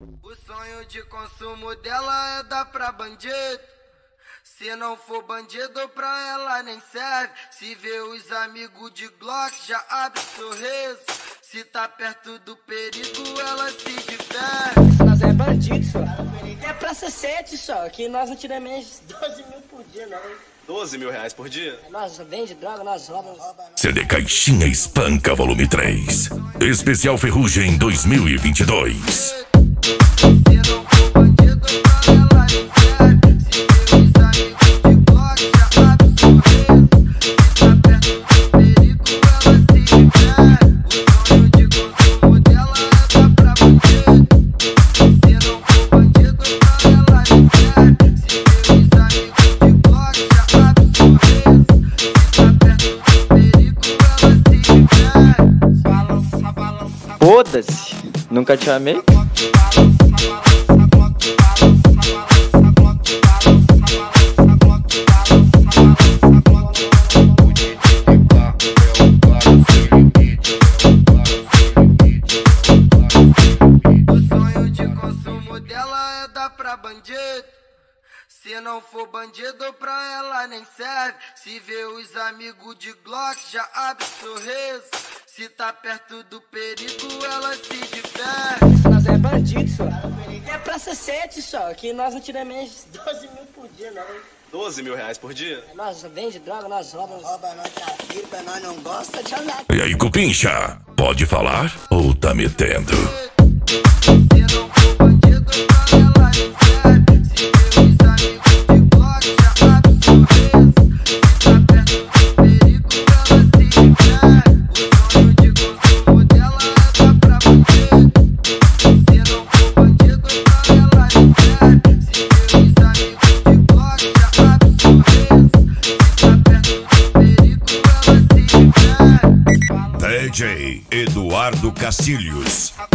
O sonho de consumo dela é dar pra bandido. Se não for bandido, pra ela nem serve. Se vê os amigos de Glock, já abre sorriso. Se tá perto do perigo, ela se diverte. Nós é bandido, só. É praça 7 só, que nós não tiramos menos 12 mil por dia, não. 12 mil reais por dia? Nós vende droga, nós roubamos. CD Caixinha Espanca Volume 3. Especial Ferrugem 2022. Foda-se, nunca te amei. O sonho de consumo dela é dar pra bandido. Se não for bandido, pra ela nem serve. Se vê os amigos de Glock, já abre sorriso. Se tá perto do perigo, ela se diverte. Nós é bandido, só. É praça 7 só, que nós não tiramos menos 12 mil por dia, não. 12 mil reais por dia? Nós vende droga, nós roubamos. Rouba, nós tá firme, nós não gosta de andar. E aí, Cupincha, pode falar ou tá metendo? Se não for bandido, pra ela nem serve. Se vê os amigos de Glock, já abre sorriso. Se tá perto do perigo, ela se diverte. O sonho de consumo dela é dar pra bandido. Se não for bandido, pra ela nem serve. Se vê os amigos de Glock, já abre sorriso. Se tá perto do perigo, ela se diverte. DJ Eduardo Castilhos.